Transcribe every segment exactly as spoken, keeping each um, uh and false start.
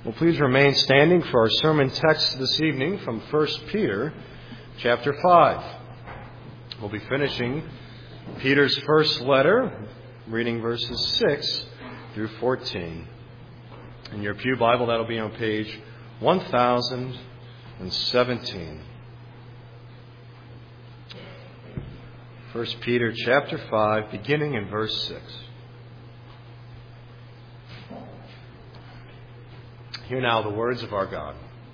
Well, please remain standing for our sermon text this evening from First Peter chapter five. We'll be finishing Peter's first letter, reading verses six through fourteen. In your pew Bible, that'll be on page one thousand seventeen. First Peter chapter five, beginning in verse six. Hear now the words of our God.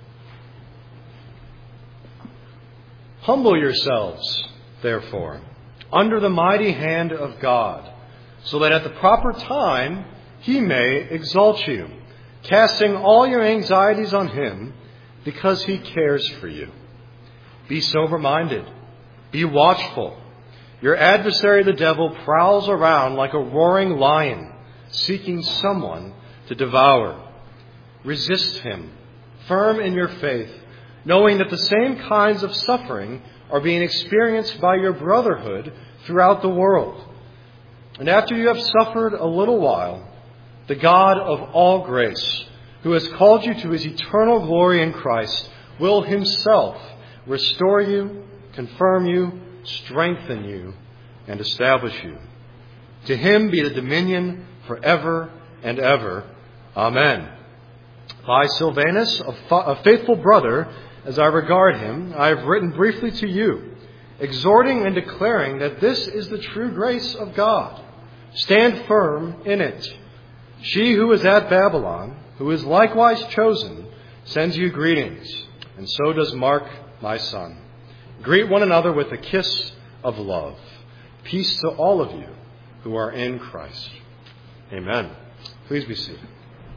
Humble yourselves, therefore, under the mighty hand of God, so that at the proper time He may exalt you, casting all your anxieties on Him, because He cares for you. Be sober-minded. Be watchful. Your adversary, the devil, prowls around like a roaring lion, seeking someone to devour. Resist him, firm in your faith, knowing that the same kinds of suffering are being experienced by your brotherhood throughout the world. And after you have suffered a little while, the God of all grace, who has called you to His eternal glory in Christ, will Himself restore you, confirm you, strengthen you, and establish you. To Him be the dominion forever and ever. Amen. I, Silvanus, a faithful brother, as I regard him, I have written briefly to you, exhorting and declaring that this is the true grace of God. Stand firm in it. She who is at Babylon, who is likewise chosen, sends you greetings, and so does Mark, my son. Greet one another with a kiss of love. Peace to all of you who are in Christ. Amen. Please be seated.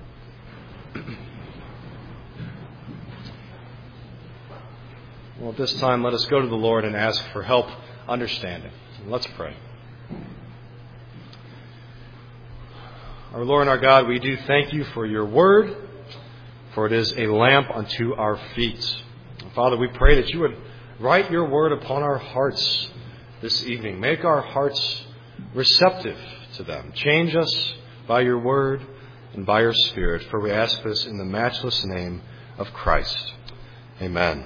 Well, at this time, let us go to the Lord and ask for help understanding. Let's pray. Our Lord and our God, we do thank you for your word, for it is a lamp unto our feet. Father, we pray that you would write your word upon our hearts this evening. Make our hearts receptive to them. Change us by your word and by your Spirit, for we ask this in the matchless name of Christ. Amen.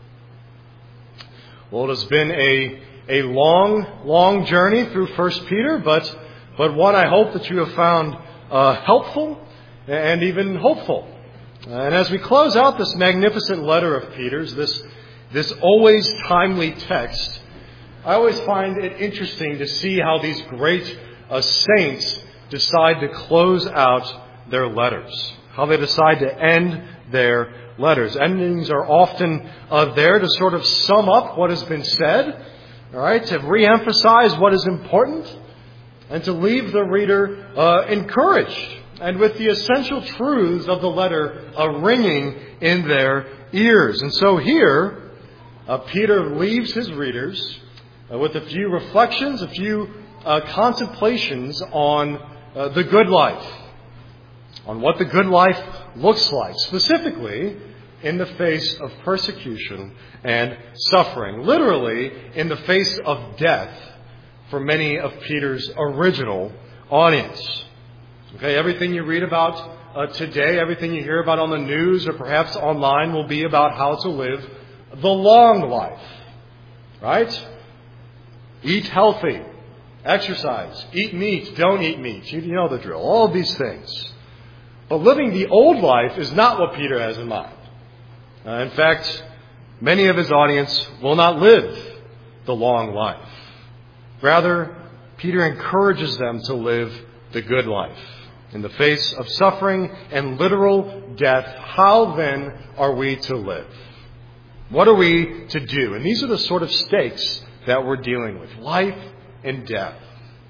Well, it has been a, a long, long journey through First Peter, but, but one I hope that you have found uh, helpful and even hopeful. And as we close out this magnificent letter of Peter's, this, this always timely text, I always find it interesting to see how these great uh, saints decide to close out their letters, how they decide to end their letters. Endings are often uh, there to sort of sum up what has been said, all right, to reemphasize what is important, and to leave the reader uh, encouraged and with the essential truths of the letter uh, ringing in their ears. And so here, uh, Peter leaves his readers uh, with a few reflections, a few uh, contemplations on uh, the good life, on what the good life looks like, specifically in the face of persecution and suffering, literally in the face of death for many of Peter's original audience. Okay, everything you read about uh, today, everything you hear about on the news or perhaps online will be about how to live the long life, right? Eat healthy, exercise, eat meat, don't eat meat. You know the drill, all of these things. But living the old life is not what Peter has in mind. Uh, in fact, many of his audience will not live the long life. Rather, Peter encourages them to live the good life. In the face of suffering and literal death, how then are we to live? What are we to do? And these are the sort of stakes that we're dealing with, life and death.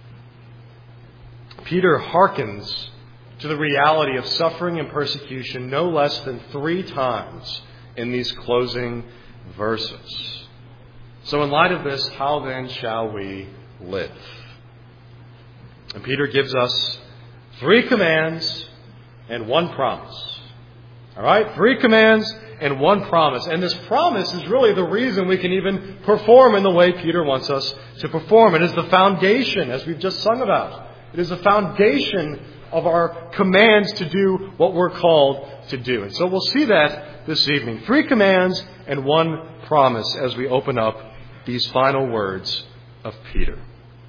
Peter hearkens to the reality of suffering and persecution no less than three times in these closing verses. So in light of this, how then shall we live? And Peter gives us three commands and one promise. All right? Three commands and one promise. And this promise is really the reason we can even perform in the way Peter wants us to perform. It is the foundation, as we've just sung about. It is the foundation of our commands to do what we're called to do. And so we'll see that this evening. Three commands and one promise as we open up these final words of Peter.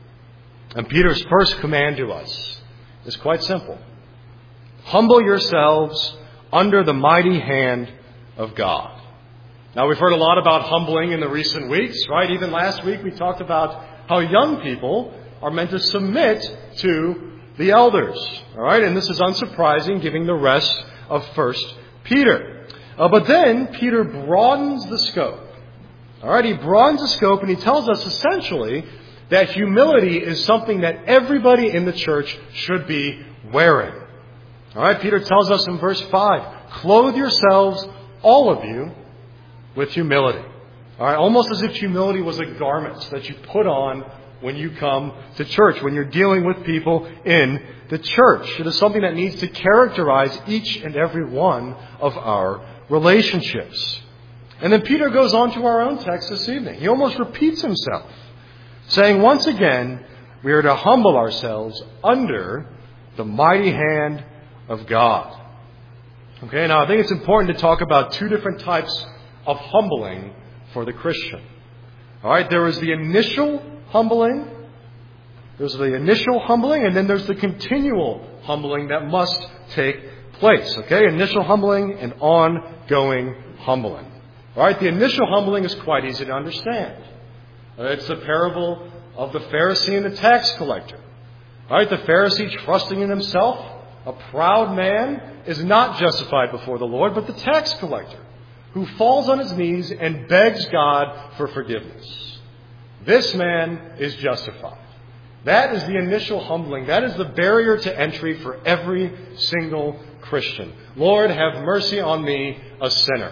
And Peter's first command to us is quite simple. Humble yourselves under the mighty hand of God. Now, we've heard a lot about humbling in the recent weeks, right? Even last week we talked about how young people are meant to submit to the elders. All right, and this is unsurprising given the rest of First Peter. Uh, but then Peter broadens the scope. All right, he broadens the scope and he tells us essentially that humility is something that everybody in the church should be wearing. All right, Peter tells us in verse five, clothe yourselves, all of you, with humility. All right, almost as if humility was a garment that you put on when you come to church, when you're dealing with people in the church. It is something that needs to characterize each and every one of our relationships. And then Peter goes on to our own text this evening. He almost repeats himself, saying once again, we are to humble ourselves under the mighty hand of God. Okay, now I think it's important to talk about two different types of humbling for the Christian. All right, there is the initial humbling. There's the initial humbling, and then there's the continual humbling that must take place. Okay, initial humbling and ongoing humbling. All right, the initial humbling is quite easy to understand. Uh, it's the parable of the Pharisee and the tax collector. All right, the Pharisee trusting in himself, a proud man, is not justified before the Lord, but the tax collector, who falls on his knees and begs God for forgiveness. This man is justified. That is the initial humbling. That is the barrier to entry for every single Christian. Lord, have mercy on me, a sinner.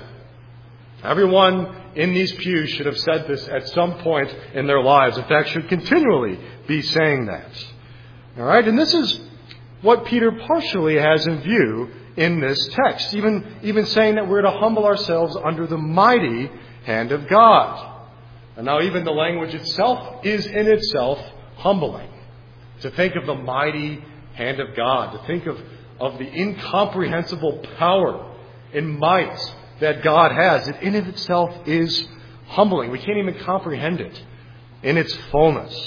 Everyone in these pews should have said this at some point in their lives. In fact, should continually be saying that. All right, and this is what Peter partially has in view in this text, even, even saying that we're to humble ourselves under the mighty hand of God. And now even the language itself is in itself humbling. To think of the mighty hand of God, to think of, of the incomprehensible power and might that God has, it in itself is humbling. We can't even comprehend it in its fullness.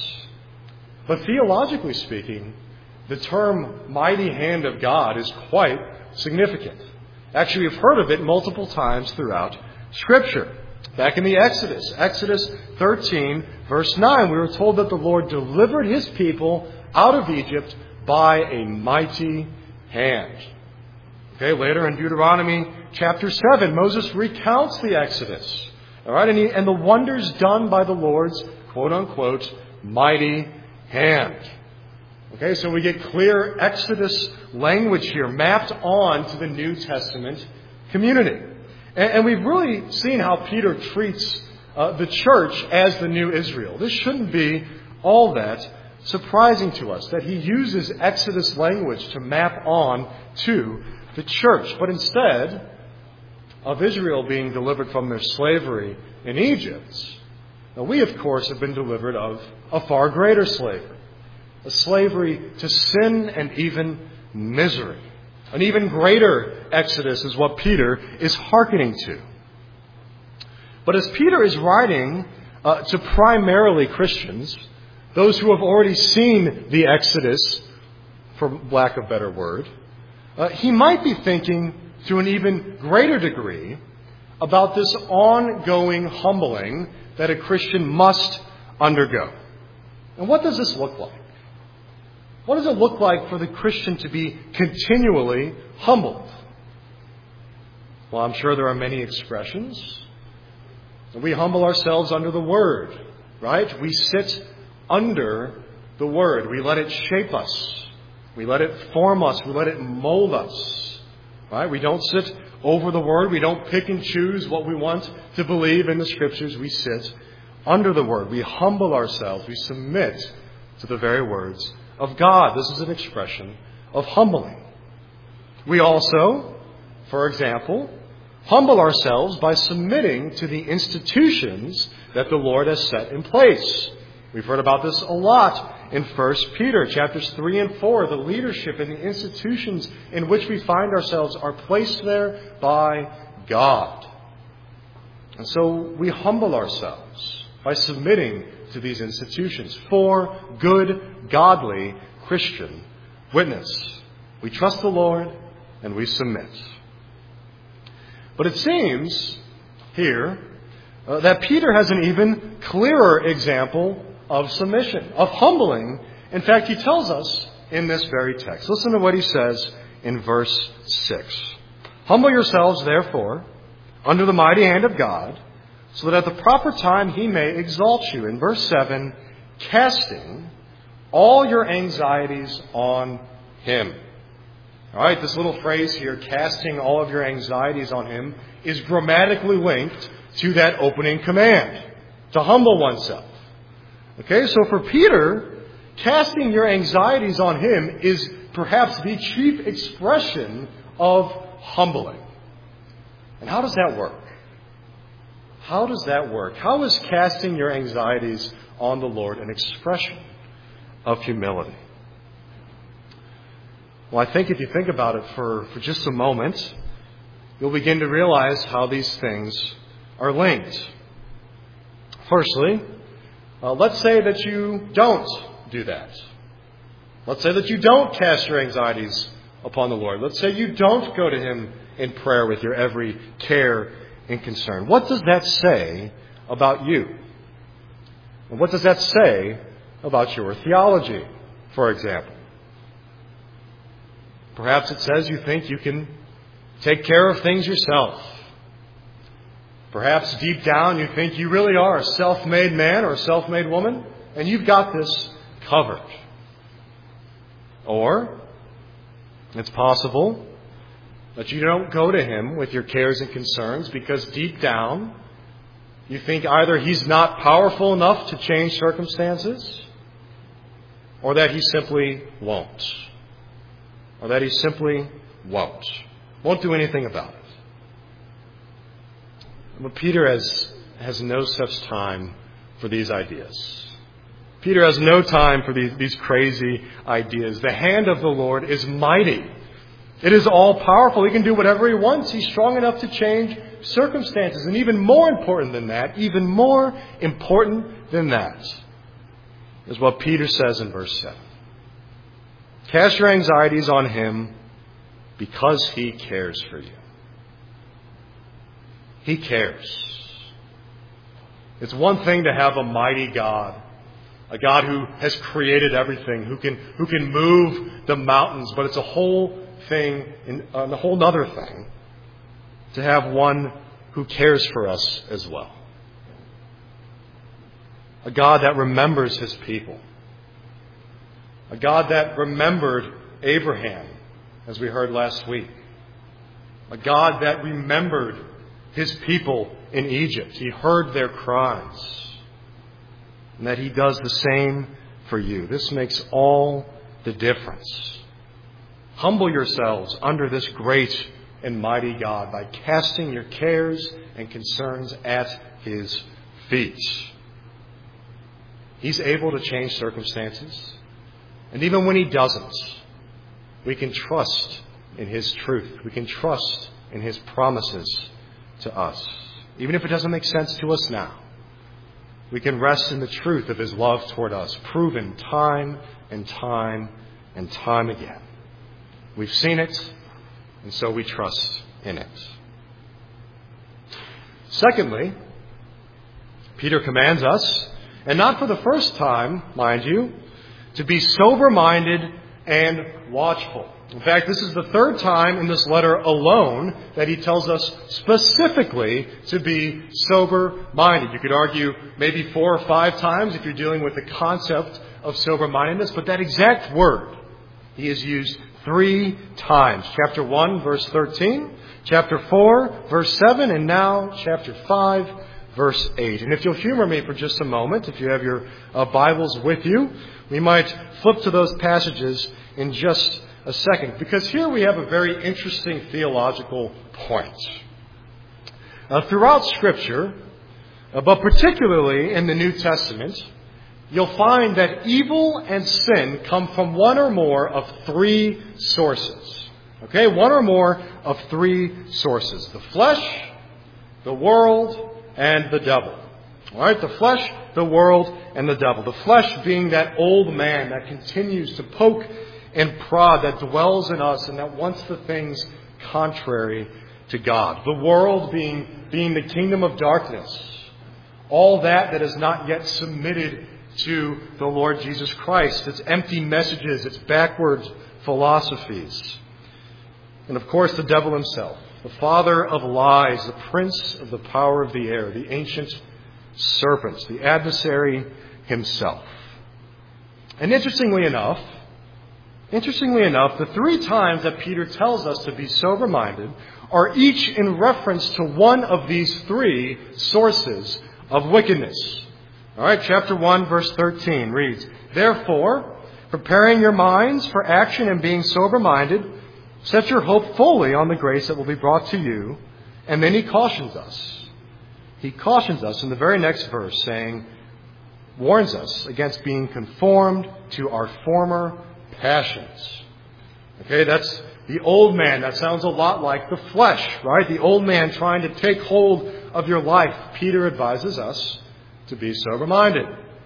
But theologically speaking, the term mighty hand of God is quite significant. Actually, we've heard of it multiple times throughout Scripture. Back in the Exodus, Exodus thirteen, verse nine, we were told that the Lord delivered his people out of Egypt by a mighty hand. Okay, later in Deuteronomy chapter seven, Moses recounts the Exodus. All right, and, he, and the wonders done by the Lord's, quote unquote, mighty hand. Okay, so we get clear Exodus language here mapped on to the New Testament community. And, and we've really seen how Peter treats uh, the church as the new Israel. This shouldn't be all that surprising to us, that he uses Exodus language to map on to the church. But instead of Israel being delivered from their slavery in Egypt, now we, of course, have been delivered of a far greater slavery. A slavery to sin and even misery. An even greater exodus is what Peter is hearkening to. But as Peter is writing uh, to primarily Christians, those who have already seen the exodus, for lack of a better word, uh, he might be thinking to an even greater degree about this ongoing humbling that a Christian must undergo. And what does this look like? What does it look like for the Christian to be continually humbled? Well, I'm sure there are many expressions. We humble ourselves under the Word, right? We sit under the Word. We let it shape us. We let it form us. We let it mold us, right? We don't sit over the Word. We don't pick and choose what we want to believe in the Scriptures. We sit under the Word. We humble ourselves. We submit to the very words of God. This is an expression of humbling. We also, for example, humble ourselves by submitting to the institutions that the Lord has set in place. We've heard about this a lot in First Peter. Chapters three and four, the leadership and the institutions in which we find ourselves are placed there by God. And so we humble ourselves by submitting to these institutions for good, godly Christian witness. We trust the Lord and we submit. But it seems here uh, that Peter has an even clearer example of submission, of humbling. In fact, he tells us in this very text. Listen to what he says in verse six. Humble yourselves, therefore, under the mighty hand of God, so that at the proper time he may exalt you. In verse seven, casting all your anxieties on him. All right, this little phrase here, casting all of your anxieties on him, is grammatically linked to that opening command, to humble oneself. Okay, so for Peter, casting your anxieties on him is perhaps the chief expression of humbling. And how does that work? How does that work? How is casting your anxieties on the Lord an expression of humility? Well, I think if you think about it for, for just a moment, you'll begin to realize how these things are linked. Firstly, uh, let's say that you don't do that. Let's say that you don't cast your anxieties upon the Lord. Let's say you don't go to Him in prayer with your every care and concern. What does that say about you? And what does that say about your theology, for example? Perhaps it says you think you can take care of things yourself. Perhaps deep down you think you really are a self-made man or a self-made woman, and you've got this covered. Or it's possible that you don't go to Him with your cares and concerns because deep down you think either He's not powerful enough to change circumstances, or that He simply won't. Or that He simply won't. Won't do anything about it. But Peter has, has no such time for these ideas. Peter has no time for these, these crazy ideas. The hand of the Lord is mighty. It is all powerful. He can do whatever He wants. He's strong enough to change circumstances. And even more important than that, even more important than that, is what Peter says in verse seven. Cast your anxieties on Him because He cares for you. He cares. It's one thing to have a mighty God, a God who has created everything, who can who can move the mountains, but it's a whole thing, and a whole other thing, to have one who cares for us as well. A God that remembers His people. A God that remembered Abraham, as we heard last week. A God that remembered His people in Egypt. He heard their cries. And that He does the same for you. This makes all the difference. Humble yourselves under this great and mighty God by casting your cares and concerns at His feet. He's able to change circumstances. And even when He doesn't, we can trust in His truth. We can trust in His promises to us. Even if it doesn't make sense to us now, we can rest in the truth of His love toward us, proven time and time and time again. We've seen it, and so we trust in it. Secondly, Peter commands us, and not for the first time, mind you, to be sober-minded and watchful. In fact, this is the third time in this letter alone that he tells us specifically to be sober-minded. You could argue maybe four or five times if you're dealing with the concept of sober-mindedness, but that exact word he has used three times. Chapter one, verse thirteen, chapter four, verse seven, and now chapter five, verse eight. And if you'll humor me for just a moment, if you have your uh, Bibles with you, we might flip to those passages in just a second, because here we have a very interesting theological point. Uh, throughout Scripture, uh, but particularly in the New Testament, you'll find that evil and sin come from one or more of three sources. Okay, one or more of three sources. The flesh, the world, and the devil. All right, the flesh, the world, and the devil. The flesh being that old man that continues to poke and prod, that dwells in us and that wants the things contrary to God. The world being, being the kingdom of darkness. All that that is not yet submitted to the Lord Jesus Christ. Its empty messages, its backward philosophies. And of course, the devil himself, the father of lies, the prince of the power of the air, the ancient serpent, the adversary himself. And interestingly enough, interestingly enough, the three times that Peter tells us to be sober-minded are each in reference to one of these three sources of wickedness. All right, chapter one, verse thirteen reads, "Therefore, preparing your minds for action and being sober-minded, set your hope fully on the grace that will be brought to you." And then he cautions us. He cautions us in the very next verse, saying, warns us against being conformed to our former passions. Okay, that's the old man. That sounds a lot like the flesh, right? The old man trying to take hold of your life. Peter advises us to be sober-minded.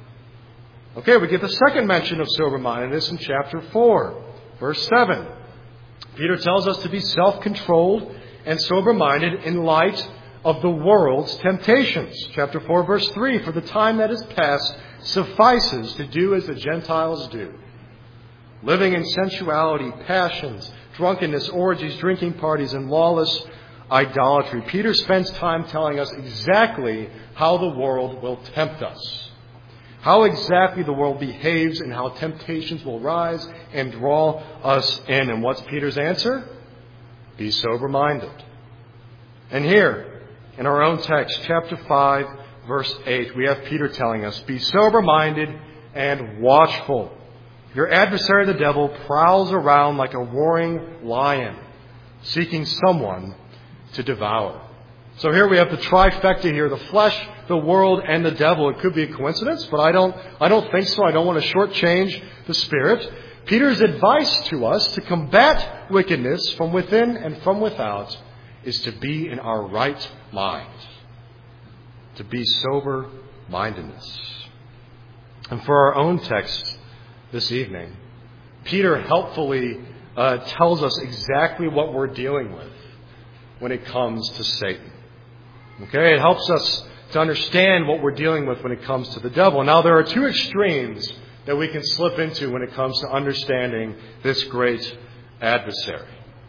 Okay, we get the second mention of sober-mindedness in chapter four, verse seven. Peter tells us to be self-controlled and sober-minded in light of the world's temptations. Chapter four, verse three, "For the time that is past suffices to do as the Gentiles do, living in sensuality, passions, drunkenness, orgies, drinking parties, and lawless idolatry." Peter spends time telling us exactly how the world will tempt us, how exactly the world behaves, and how temptations will rise and draw us in. And what's Peter's answer? Be sober-minded. And here, in our own text, chapter five, verse eight, we have Peter telling us, "Be sober-minded and watchful. Your adversary, the devil, prowls around like a roaring lion, seeking someone to devour." So here we have the trifecta here, the flesh, the world, and the devil. It could be a coincidence, but I don't, I don't think so. I don't want to shortchange the Spirit. Peter's advice to us to combat wickedness from within and from without is to be in our right mind, to be sober-mindedness. And for our own text this evening, Peter helpfully uh, tells us exactly what we're dealing with when it comes to Satan. Okay, it helps us to understand what we're dealing with when it comes to the devil. Now, there are two extremes that we can slip into when it comes to understanding this great adversary.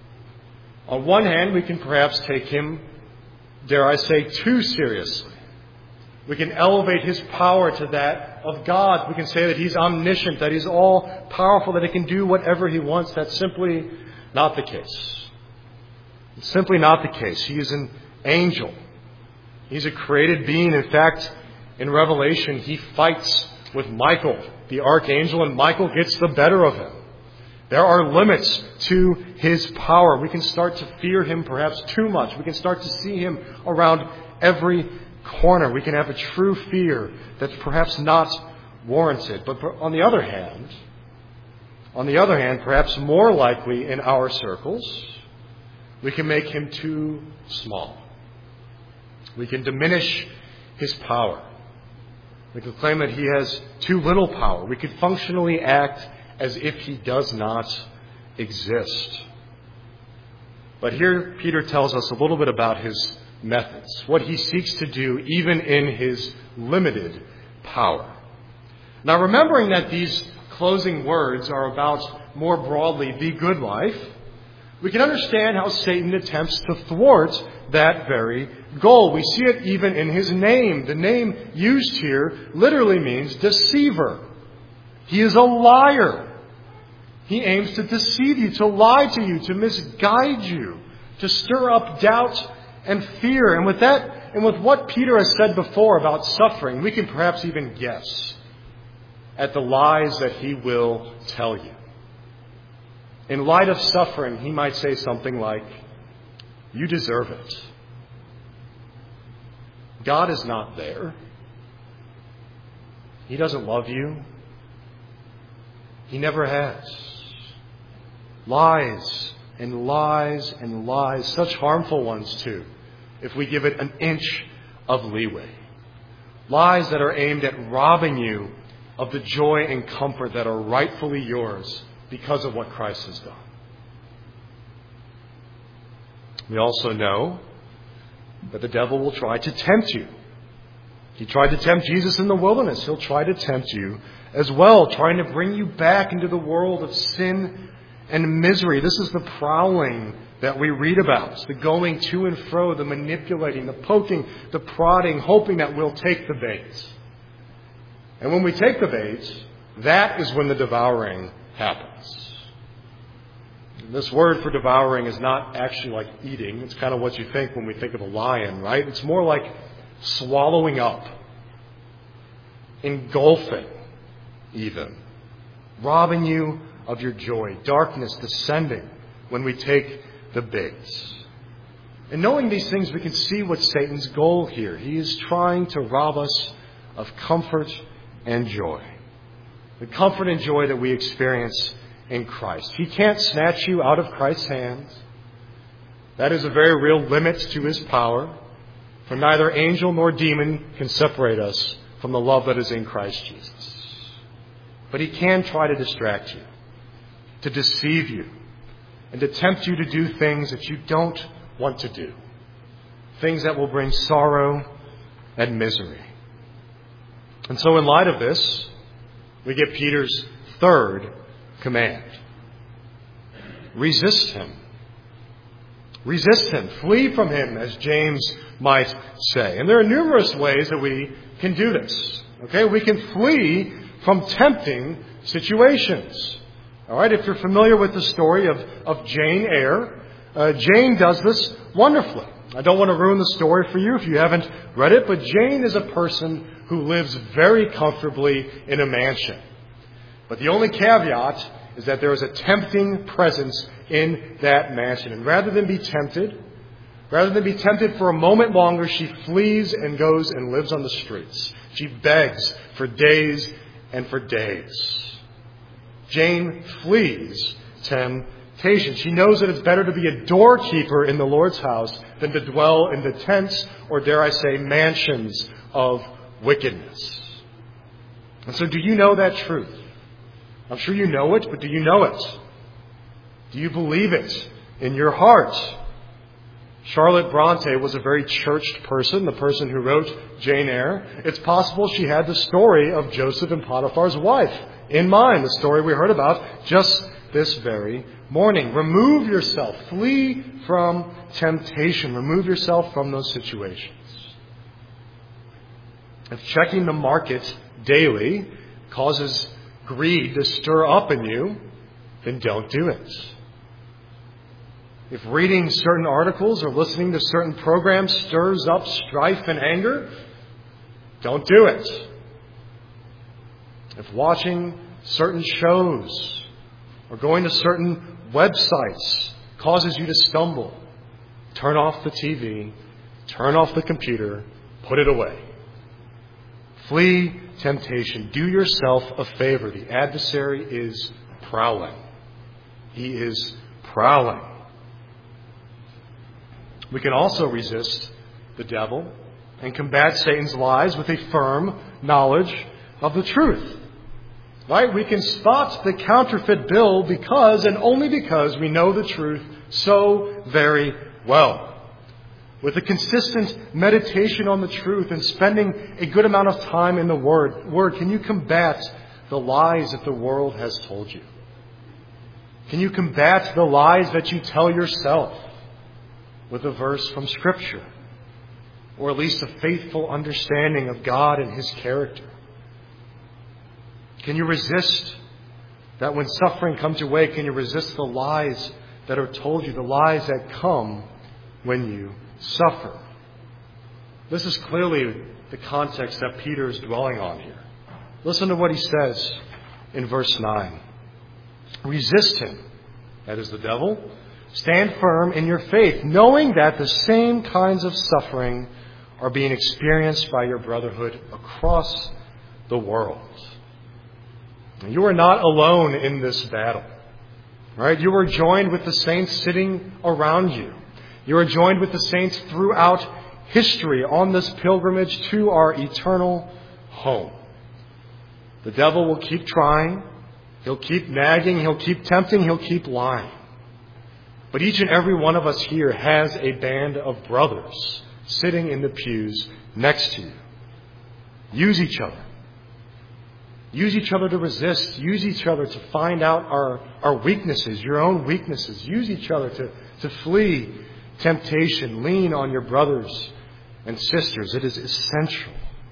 On one hand, we can perhaps take him, dare I say, too seriously. We can elevate his power to that of God. We can say that he's omniscient, that he's all-powerful, that he can do whatever he wants. That's simply not the case. It's simply not the case. He is an angel. He's a created being. In fact, in Revelation, he fights with Michael, the archangel, and Michael gets the better of him. There are limits to his power. We can start to fear him perhaps too much. We can start to see him around every corner. We can have a true fear that's perhaps not warranted. But on the other hand, on the other hand, perhaps more likely in our circles, we can make him too small. We can diminish his power. We can claim that he has too little power. We could functionally act as if he does not exist. But here Peter tells us a little bit about his methods, what he seeks to do even in his limited power. Now, remembering that these closing words are about, more broadly, the good life, we can understand how Satan attempts to thwart that very goal. We see it even in his name. The name used here literally means deceiver. He is a liar. He aims to deceive you, to lie to you, to misguide you, to stir up doubt and fear. And with that, and with what Peter has said before about suffering, we can perhaps even guess at the lies that he will tell you. In light of suffering, he might say something like, "You deserve it. God is not there. He doesn't love you. He never has. Lies and lies and lies, such harmful ones too, if we give it an inch of leeway. Lies that are aimed at robbing you of the joy and comfort that are rightfully yours because of what Christ has done. We also know that the devil will try to tempt you. He tried to tempt Jesus in the wilderness. He'll try to tempt you as well, trying to bring you back into the world of sin and misery. This is the prowling that we read about, the going to and fro, the manipulating, the poking, the prodding, hoping that we'll take the bait. And when we take the bait, that is when the devouring happens. This word for devouring is not actually like eating. It's kind of what you think when we think of a lion, right? It's more like swallowing up, engulfing even, robbing you of your joy, darkness descending when we take the bait. And knowing these things, we can see what Satan's goal here. He is trying to rob us of comfort and joy. The comfort and joy that we experience in Christ. He can't snatch you out of Christ's hands. That is a very real limit to his power. For neither angel nor demon can separate us from the love that is in Christ Jesus. But he can try to distract you, to deceive you, and to tempt you to do things that you don't want to do. Things that will bring sorrow and misery. And so in light of this, we get Peter's third command. Resist him. Resist him. Flee from him, as James might say. And there are numerous ways that we can do this. Okay, we can flee from tempting situations. All right, if you're familiar with the story of, of Jane Eyre, uh, Jane does this wonderfully. I don't want to ruin the story for you if you haven't read it, but Jane is a person who lives very comfortably in a mansion. But the only caveat is that there is a tempting presence in that mansion. And rather than be tempted, rather than be tempted for a moment longer, she flees and goes and lives on the streets. She begs for days and for days. Jane flees temptation. She knows that it's better to be a doorkeeper in the Lord's house than to dwell in the tents, or dare I say, mansions of wickedness. And so do you know that truth? I'm sure you know it, but do you know it? Do you believe it in your heart? Charlotte Bronte was a very churched person, the person who wrote Jane Eyre. It's possible she had the story of Joseph and Potiphar's wife in mind, the story we heard about just this very morning. Remove yourself. Flee from temptation. Remove yourself from those situations. If checking the market daily causes greed to stir up in you, then don't do it. If reading certain articles or listening to certain programs stirs up strife and anger, don't do it. If watching certain shows or going to certain websites causes you to stumble, turn off the T V, turn off the computer, put it away. Flee temptation. Do yourself a favor. The adversary is prowling. He is prowling. We can also resist the devil and combat Satan's lies with a firm knowledge of the truth. Right? We can spot the counterfeit bill because and only because we know the truth so very well. With a consistent meditation on the truth and spending a good amount of time in the Word, Word, can you combat the lies that the world has told you? Can you combat the lies that you tell yourself with a verse from Scripture? Or at least a faithful understanding of God and His character? Can you resist that when suffering comes your way, can you resist the lies that are told you, the lies that come when you suffer? This is clearly the context that Peter is dwelling on here. Listen to what he says in verse nine. Resist him, that is the devil. Stand firm in your faith, knowing that the same kinds of suffering are being experienced by your brotherhood across the world. You are not alone in this battle. Right? You are joined with the saints sitting around you. You are joined with the saints throughout history on this pilgrimage to our eternal home. The devil will keep trying. He'll keep nagging. He'll keep tempting. He'll keep lying. But each and every one of us here has a band of brothers sitting in the pews next to you. Use each other. Use each other to resist. Use each other to find out our, our weaknesses, your own weaknesses. Use each other to, to flee temptation. Lean on your brothers and sisters. It is essential.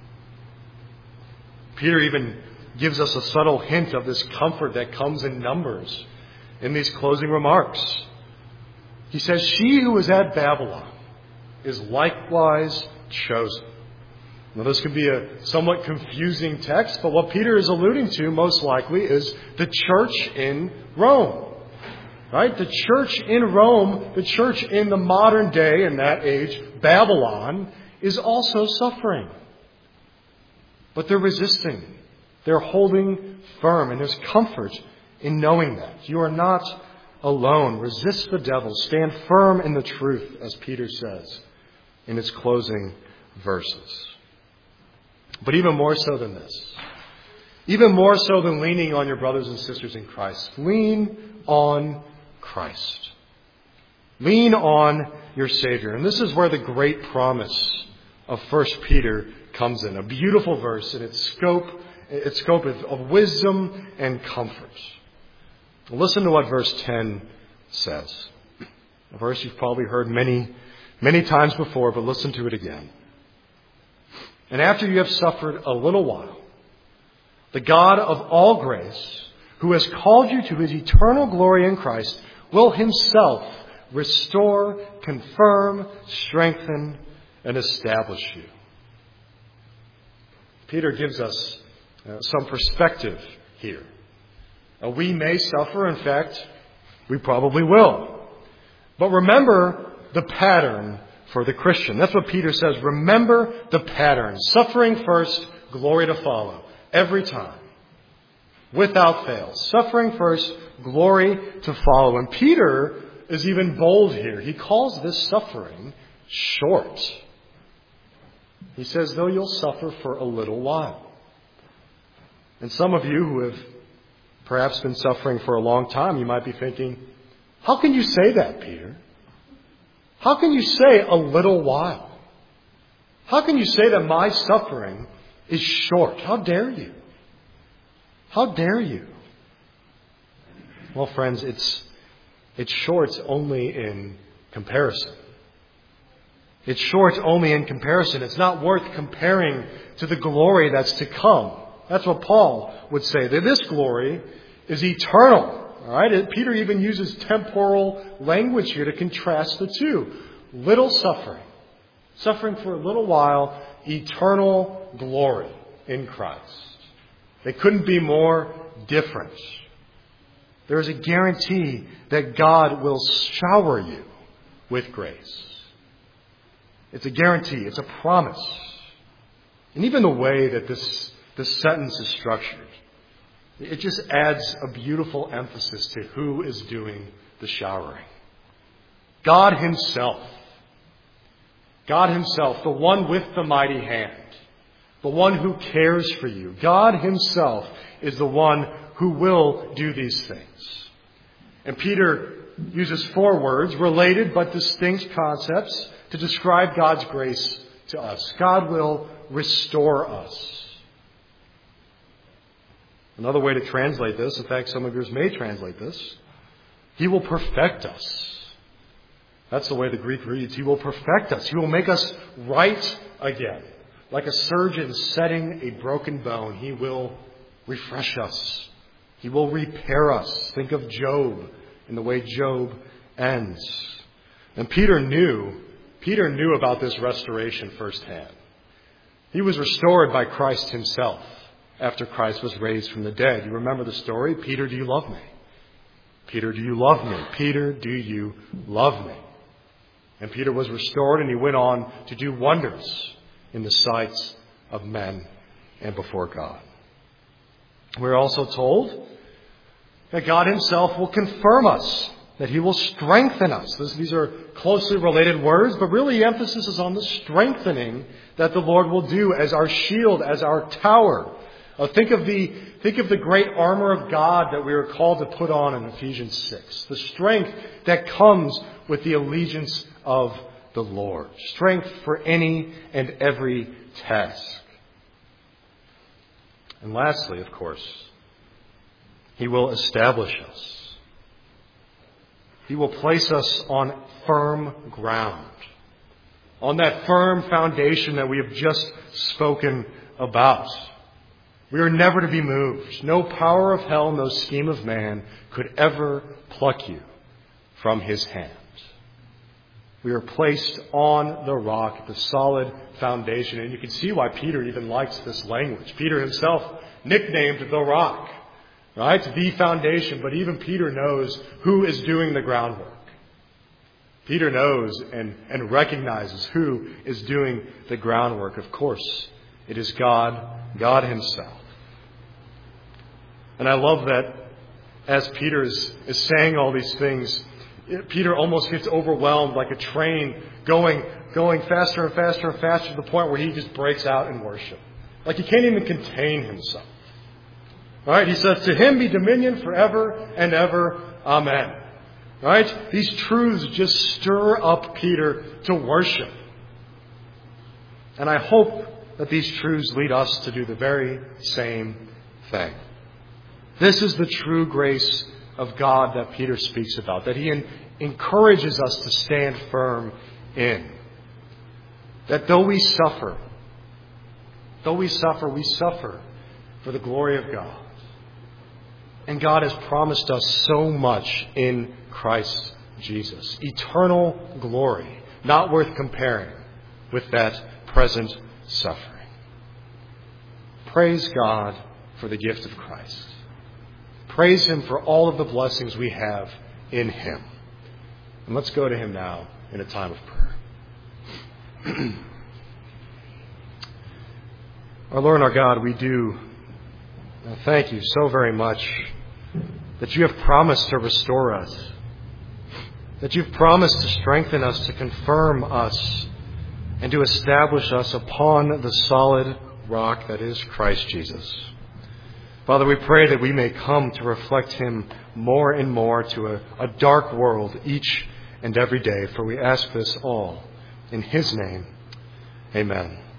Peter even gives us a subtle hint of this comfort that comes in numbers in these closing remarks. He says, "She who is at Babylon is likewise chosen." Now, this can be a somewhat confusing text, but what Peter is alluding to most likely is the church in Rome. Right? The church in Rome, the church in the modern day, in that age, Babylon, is also suffering. But they're resisting. They're holding firm, and there's comfort in knowing that. You are not alone. Resist the devil. Stand firm in the truth, as Peter says in his closing verses. But even more so than this, even more so than leaning on your brothers and sisters in Christ, lean on Christ. Lean on your Savior. And this is where the great promise of First Peter comes in. A beautiful verse in its scope, its scope of wisdom and comfort. Listen to what verse ten says. A verse you've probably heard many, many times before, but listen to it again. "And after you have suffered a little while, the God of all grace, who has called you to his eternal glory in Christ, will himself restore, confirm, strengthen, and establish you." Peter gives us uh, some perspective here. Uh, we may suffer. In fact, we probably will. But remember the pattern for the Christian. That's what Peter says. Remember the pattern. Suffering first, glory to follow. Every time. Without fail. Suffering first, glory to follow. And Peter is even bold here. He calls this suffering short. He says, though you'll suffer for a little while. And some of you who have perhaps been suffering for a long time, you might be thinking, how can you say that, Peter? How can you say a little while? How can you say that my suffering is short? How dare you? How dare you? Well, friends, it's it's short only in comparison. It's short only in comparison. It's not worth comparing to the glory that's to come. That's what Paul would say. That this glory is eternal. All right? Peter even uses temporal language here to contrast the two. Little suffering. Suffering for a little while. Eternal glory in Christ. They couldn't be more different. There is a guarantee that God will shower you with grace. It's a guarantee. It's a promise. And even the way that this, this sentence is structured, it just adds a beautiful emphasis to who is doing the showering. God himself. God himself, the one with the mighty hand. The one who cares for you. God himself is the one who will do these things. And Peter uses four words, related but distinct concepts, to describe God's grace to us. God will restore us. Another way to translate this, in fact, some of yours may translate this, he will perfect us. That's the way the Greek reads. He will perfect us. He will make us right again. Like a surgeon setting a broken bone, he will refresh us. He will repair us. Think of Job and the way Job ends. And Peter knew, Peter knew about this restoration firsthand. He was restored by Christ himself after Christ was raised from the dead. You remember the story? Peter, do you love me? Peter, do you love me? Peter, do you love me? And Peter was restored, and he went on to do wonders in the sight of men and before God. We're also told that God himself will confirm us, that he will strengthen us. This, these are closely related words, but really the emphasis is on the strengthening that the Lord will do as our shield, as our tower. Uh, think of the think of the great armor of God that we are called to put on in Ephesians six. The strength that comes with the allegiance of the Lord. Strength for any and every task. And lastly, of course, he will establish us. He will place us on firm ground, on that firm foundation that we have just spoken about. We are never to be moved. No power of hell, no scheme of man could ever pluck you from his hand. We are placed on the rock, the solid foundation. And you can see why Peter even likes this language. Peter himself nicknamed the rock, right? The foundation. But even Peter knows who is doing the groundwork. Peter knows and, and recognizes who is doing the groundwork. Of course, it is God, God himself. And I love that as Peter is, is saying all these things, Peter almost gets overwhelmed like a train going, going faster and faster and faster to the point where he just breaks out in worship. Like he can't even contain himself. All right, he says, to him be dominion forever and ever. Amen. Right? These truths just stir up Peter to worship. And I hope that these truths lead us to do the very same thing. This is the true grace of God that Peter speaks about, that he in, encourages us to stand firm in. That though we suffer, though we suffer, we suffer for the glory of God. And God has promised us so much in Christ Jesus. Eternal glory, not worth comparing with that present suffering. Praise God for the gift of Christ. Praise him for all of the blessings we have in him. And let's go to him now in a time of prayer. Our Lord and our God, we do thank you so very much that you have promised to restore us, that you've promised to strengthen us, to confirm us, and to establish us upon the solid rock that is Christ Jesus. Father, we pray that we may come to reflect him more and more to a, a dark world each and every day, for we ask this all in his name. Amen.